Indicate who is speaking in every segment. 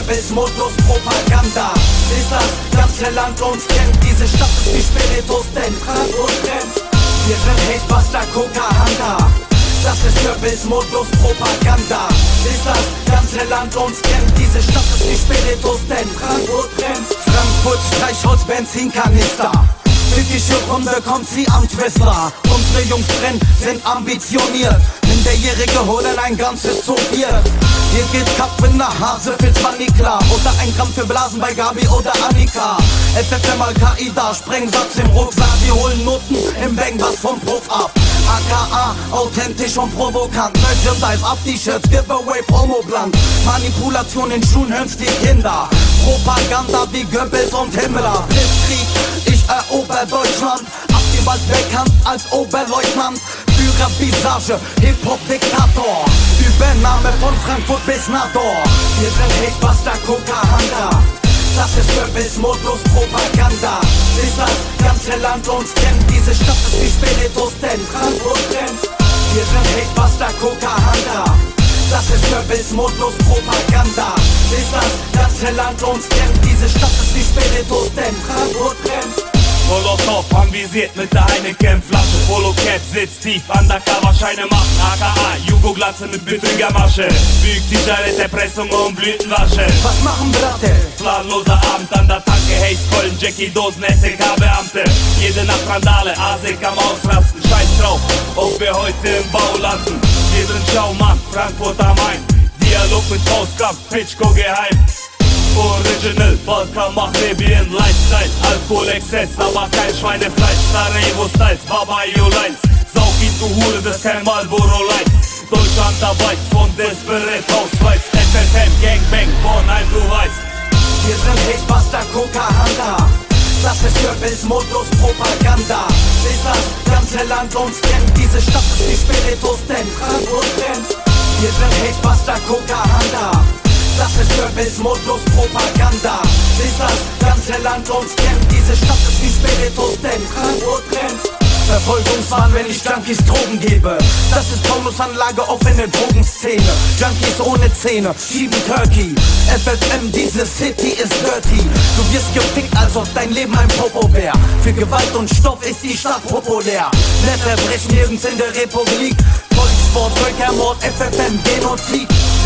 Speaker 1: Goebbels-Modus Propaganda. Ist das ganze Land uns kennt, diese Stadt ist wie Spiritus, denn Frankfurt brennt. Wir sind Hatebuster, Kokahanda. Das ist Goebbels-Modus Propaganda. Ist das ganze Land uns kennt, diese Stadt ist wie Spiritus, denn Frankfurt brennt. Frankfurt, Streichholz, Benzinkanister. Typische Runde kommt sie am Twister. Unsere Jungs brennen, sind ambitioniert. Minderjährige holen ein ganzes zu viert. Hier geht's Kapp in der Hase für Zwanikla. Oder ein Gramm für Blasen bei Gabi oder Annika. FFM Al-Qaida, Sprengsatz im Rucksack. Wir holen Noten im Bangbass vom Puff ab. AKA, authentisch und provokant. Merchandise ab, T-Shirts, Giveaway, Promobland. Manipulation in Schulen, hören's die Kinder. Propaganda wie Goebbels und Himmler. Blitzkrieg, ich erober Deutschland. Abgewalt bekannt als Oberleutnant. Führer, Visage, Hip-Hop-Diktator. Übernahme von Frankfurt bis Nador. Wir sind Hatebuster, Kokahanda. Das ist Goebbels-Modus Propaganda. Ist das ganze Land uns kennt, diese Stadt ist wie Spiritus, denn Frankfurt brennt. Wir sind Hatebuster, Kokahanda. Das ist Goebbels-Modus Propaganda. Ist das ganze Land uns kennt, diese Stadt ist wie Spiritus, denn Frankfurt brennt.
Speaker 2: Molotov anvisiert mit der Heineken-Flasche. Polo-Cap sitzt tief, undercover Scheine machen. AKA, Jugo-Glatze mit Betrügermasche. Bügt die Scheine, Erpressung und Blütenwasche.
Speaker 1: Was machen Bratte?
Speaker 2: Planloser Abend an der Tanke, Haze, Keulen, Jackie, Dosen, SEK-Beamte. Jede Nacht Randale, ASEK am Ausrasten. Scheiß drauf, ob wir heute im Bau landen. Wir sind Schaumann, Frankfurt am Main. Dialog mit Faustkampf, Pitchko geheim. Original, Balkan, Maghrebien, Lifestyle. Alkoholexzess, aber kein Schweinefleisch. Sarajevo-Styles, Babayo Lines. Saug ihn, du Hure, das ist kein Marlboro Lights. Deutschlandarbeit von Desperate Housewives. FFM, Gangbang, Bornheim, du weißt.
Speaker 1: Wir sind Hatebuster, Kokahanda. Das ist Goebbels-Modus Propaganda. Ist das ganze Land uns kennt, diese Stadt ist wie Spiritus, denn Frankfurt brennt. Wir sind Hatebuster, Kokahanda. Das ist Goebbels-Modus Propaganda. Ist das ganze Land uns kennt, diese Stadt ist wie Spiritus, denn Frankfurt brennt. Verfolgungswahn, wenn ich Junkies Drogen gebe. Das ist Taunusanlage, offene Drogenszene. Junkies ohne Zähne, schieben Turkey. FFM, diese City ist dirty. Du wirst gefickt, als ob dein Leben ein Popo wär. Für Gewalt und Stoff ist die Stadt populär. Ne Verbrechen nirgends in der Republik. Volkssport, Völkermord, FFM, Genozid.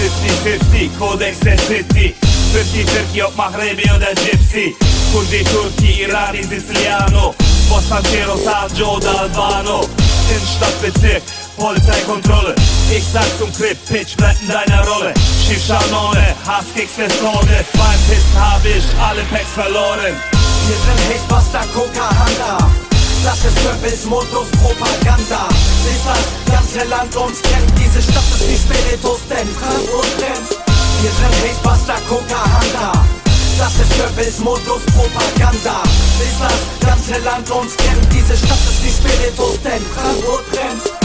Speaker 2: 50-50, Codex der City. 50-50, ob Maghrebi oder Gypsy. Kurdi, Turki, Irani, Siciliano. Bosanchero, Saggio oder Albano. Innenstadtbezirk, Polizeikontrolle. Ich sag zum Clip, Pitch, bleib in deiner Rolle. Schiff-Schanone, Hasskicks des Todes. Beim Pisten hab ich alle Packs verloren.
Speaker 1: Wir sind Hatebuster, Kokahanda. Das ist Goebbels-Modus Propaganda. Ist das ganze Land uns kennt, diese Stadt ist wie Spiritus, denn Frankfurt brennt. Wir sind Hatebuster, Kokahanda. Das ist Goebbels-Modus Propaganda. Ist das ganze Land uns kennt, diese Stadt ist wie Spiritus, denn Frankfurt brennt.